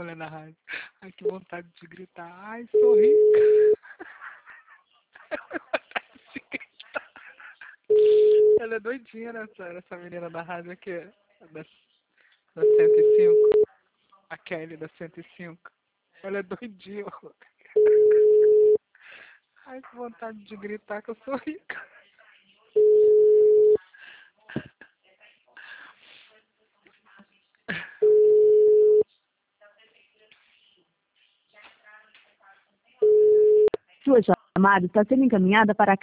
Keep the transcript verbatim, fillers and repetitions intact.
mulher na rádio. Ai, que vontade de gritar. Ai, sou rica. Vontade de gritar. Ela é doidinha, né, essa, essa menina da rádio aqui. Da, da cento e cinco. A Kelly da cento e cinco. Ela é doidinha. Ai, que vontade de gritar que eu sou rica. Sua chamada está sendo encaminhada para